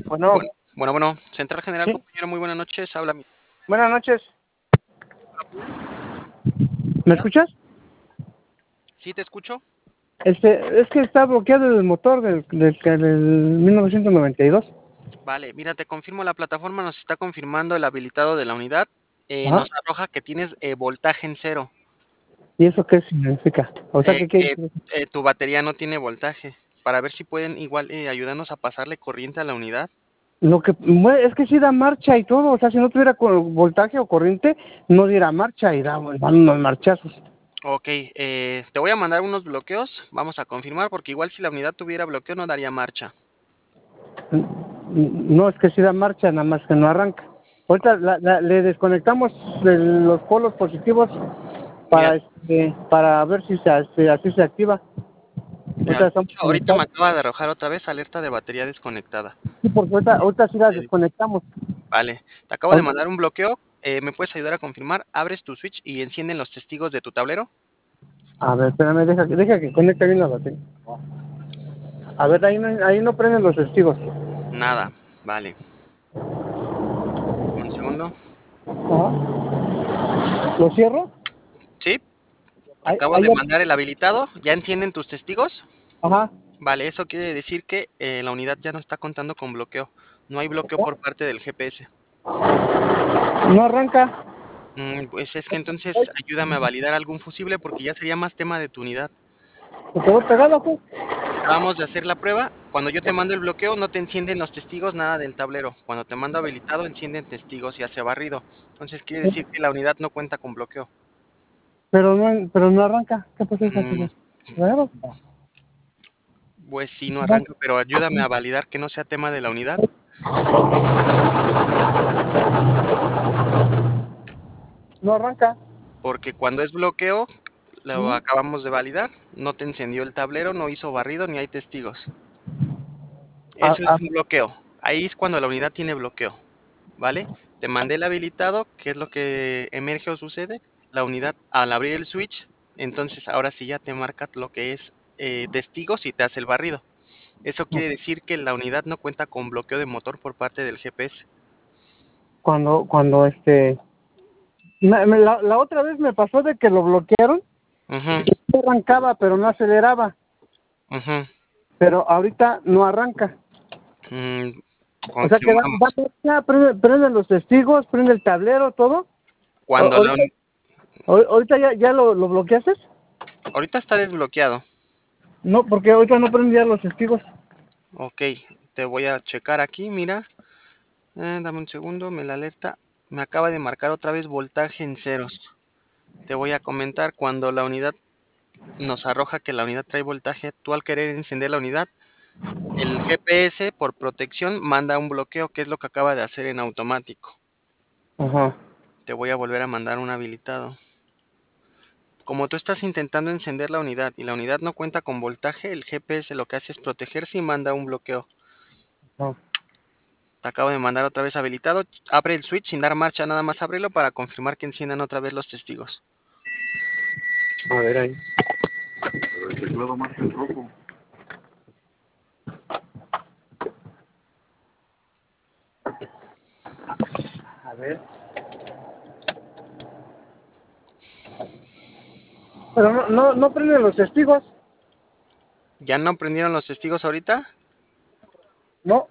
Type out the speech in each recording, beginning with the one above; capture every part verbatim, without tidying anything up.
Bueno, Bueno, bueno, bueno, Central General, sí, compañero, muy buenas noches, habla mi... buenas noches. ¿Me escuchas? ¿Sí te escucho? Este, es que está bloqueado el motor del, del, del mil novecientos noventa y dos. Vale, mira, te confirmo, la plataforma nos está confirmando el habilitado de la unidad, eh, nos Ajá. arroja que tienes eh, voltaje en cero, ¿Y eso qué significa? O sea, eh, ¿qué quiere que decir? eh, tu batería no tiene voltaje, para ver si pueden igual eh, ayudarnos a pasarle corriente a la unidad. Lo que, bueno, es que sí da marcha y todo. O sea, si no tuviera co- voltaje o corriente, no diera marcha y da, dan unos marchazos. Ok, eh, te voy a mandar unos bloqueos, vamos a confirmar, porque igual si la unidad tuviera bloqueo no daría marcha. No, es que sí da marcha, nada más que no arranca. Ahorita la- la- le desconectamos de los polos positivos Mira, para este, para ver si se, se- así se activa. mira, Ahorita de estamos hecho, ahorita me conectados. acaba de arrojar otra vez alerta de batería desconectada. Sí, porque ahorita, ahorita sí las Eh, desconectamos. Vale, te acabo de Ahorita- mandar un bloqueo. Eh, ¿me puedes ayudar a confirmar? Abres tu switch y encienden los testigos de tu tablero. A ver, espérame, deja, que- deja que conecte bien la batería. A ver, ahí no, ahí no prenden los testigos. Nada, vale. Un segundo. Ajá. ¿Lo cierro? Sí, te Ahí, acabo ahí de ya- mandar el habilitado. ¿Ya encienden tus testigos? Ajá. Vale, eso quiere decir que eh, la unidad ya no está contando con bloqueo. No hay bloqueo por parte del G P S. No arranca. Mm, pues es que entonces ayúdame a validar algún fusible porque ya sería más tema de tu unidad. ¿Se quedó pegado, pues? Acabamos de hacer la prueba. Cuando yo te mando el bloqueo, no te encienden los testigos, nada del tablero. Cuando te mando habilitado, encienden testigos y hace barrido. Entonces quiere decir que la unidad no cuenta con bloqueo. Pero no, pero no arranca. ¿Qué pasó esa Mm, cosa? Claro. pues sí, no arranca, pero ayúdame a validar que no sea tema de la unidad, No arranca. porque cuando es bloqueo, lo Ujú. acabamos de validar, no te encendió el tablero, no hizo barrido ni hay testigos. A, Eso es a, un bloqueo. Ahí es cuando la unidad tiene bloqueo, ¿vale? Te mandé el habilitado, ¿qué es lo que emerge o sucede? La unidad al abrir el switch, entonces ahora sí ya te marca lo que es eh, testigos y te hace el barrido. Eso quiere decir que la unidad no cuenta con bloqueo de motor por parte del G P S. cuando, cuando este... me- me- la, la otra vez me pasó de que lo bloquearon. Ujú, Arrancaba, pero no aceleraba. ujú. Pero ahorita no arranca. Mm, O sea que da, da confirmamos. marcha, prende, prende los testigos, prende el tablero, todo. O- Cuando la ahorita uni- ahor- ahorita ya, ya lo, lo bloqueaste. ahorita está desbloqueado. No, porque ahorita no prendía los testigos. Ok, te voy a checar aquí, mira. Eh, dame un segundo, me la alerta. Me acaba de marcar otra vez voltaje en ceros. Te voy a comentar cuando la unidad nos arroja que la unidad trae voltaje. Tú al querer encender la unidad, el G P S por protección manda un bloqueo, que es lo que acaba de hacer en automático. Ajá. Te voy a volver a mandar un habilitado. Como tú estás intentando encender la unidad y la unidad no cuenta con voltaje, el G P S lo que hace es protegerse y manda un bloqueo. No. Te acabo de mandar otra vez habilitado. Abre el switch sin dar marcha, nada más ábrelo para confirmar que enciendan otra vez los testigos. A ver ahí. Pero el teclado marca el rojo. A ver. Pero no, no, no prenden los testigos. ¿Ya no prendieron los testigos ahorita? No,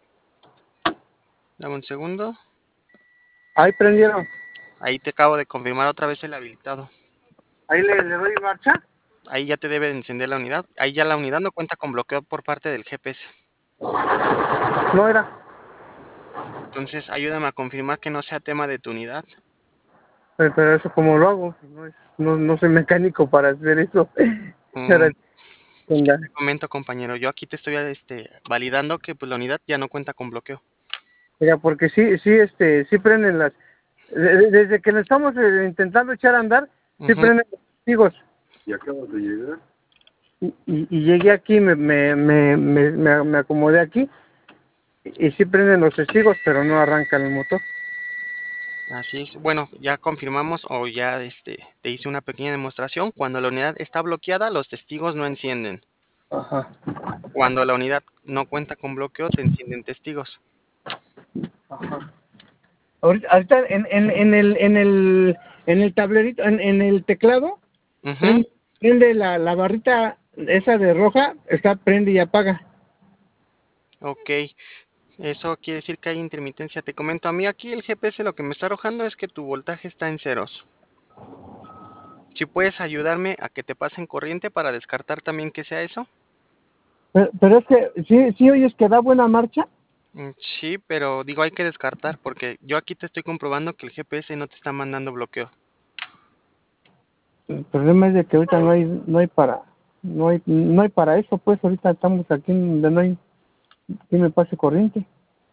Dame un segundo. ahí prendieron. Ahí te acabo de confirmar otra vez el habilitado. Ahí le, le doy marcha. Ahí ya te debe de encender la unidad. Ahí ya la unidad no cuenta con bloqueo por parte del G P S. No era. Entonces ayúdame a confirmar que no sea tema de tu unidad. Pero, pero eso como lo hago. No, es, no, no soy mecánico para hacer eso. Mm, Ahora, venga. te comento, compañero. Yo aquí te estoy este, validando que pues, la unidad ya no cuenta con bloqueo. Oiga, porque sí, sí, este, sí prenden las, de- de- desde que le estamos eh, intentando echar a andar, sí Ujú. prenden los testigos. ¿Y acabas de llegar? Y, y, y llegué aquí, me, me, me, me, me me acomodé aquí, y, y sí prenden los testigos, pero no arrancan el motor. Así es. Bueno, ya confirmamos o ya este, te hice una pequeña demostración. Cuando la unidad está bloqueada, los testigos no encienden. Ajá. Cuando la unidad no cuenta con bloqueo, te encienden testigos. Ajá. Ahorita, ahorita en, en, en el en el en el tablerito, en, en el teclado, Ujú. prende, prende la, la barrita esa de roja, está prende y apaga. Ok, eso quiere decir que hay intermitencia. Te comento, a mí aquí el G P S lo que me está arrojando es que tu voltaje está en ceros. Si puedes ayudarme a que te pasen corriente para descartar también que sea eso. Pero, pero es que sí, sí oyes que da buena marcha. Mm, Sí, pero digo, hay que descartar porque yo aquí te estoy comprobando que el G P S no te está mandando bloqueo. El problema es de que ahorita no hay no hay para no hay no hay para eso, pues ahorita estamos aquí donde no hay que me pase corriente.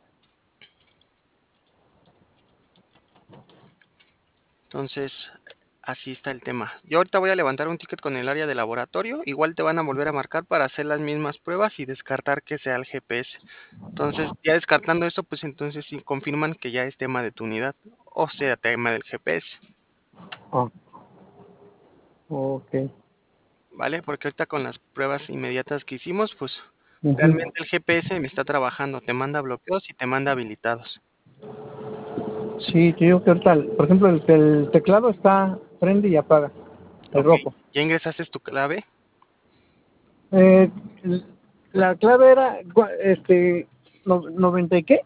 Entonces, así está el tema. Yo ahorita voy a levantar un ticket con el área de laboratorio. Igual te van a volver a marcar para hacer las mismas pruebas y descartar que sea el G P S. Entonces, ya descartando eso, pues entonces sí confirman que ya es tema de tu unidad, o sea, tema del G P S, Ah, okay. ¿vale? Porque ahorita con las pruebas inmediatas que hicimos, pues Ujú. realmente el G P S me está trabajando, te manda bloqueos y te manda habilitados. Sí, te digo que ahorita, por ejemplo, el, el teclado está prende y apaga, el Ok, rojo. ¿ya ingresaste tu clave? Eh, la clave era, gua- este, no- noventa y qué.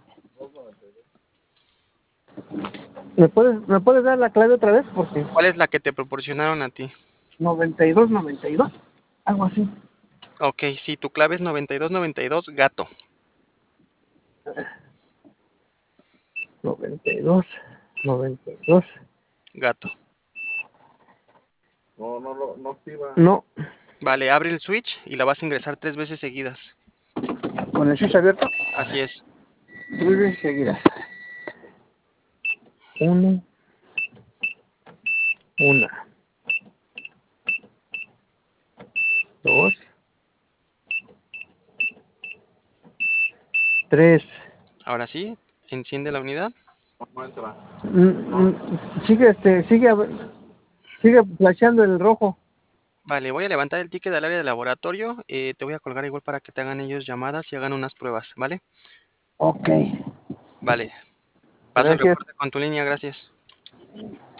¿Me puedes, me puedes dar la clave otra vez? Porque ¿Cuál es la que te proporcionaron a ti? noventa y dos, noventa y dos, algo así. Ok, sí, tu clave es noventa y dos noventa y dos gato. noventa y dos, noventa y dos. Gato. No, no, no, no activa. No, Vale, abre el switch y la vas a ingresar tres veces seguidas. con el switch abierto, Así es. tres veces seguidas. Uno, una, dos, tres. Ahora sí, enciende la unidad. No entra. Mm, mm, sigue, este, sigue, ab- sigue flasheando el rojo. Vale, voy a levantar el ticket al área de laboratorio. Eh, te voy a colgar igual para que te hagan ellos llamadas y hagan unas pruebas, ¿vale? Ok, Vale. Paso el gracias. reporte con tu línea, gracias.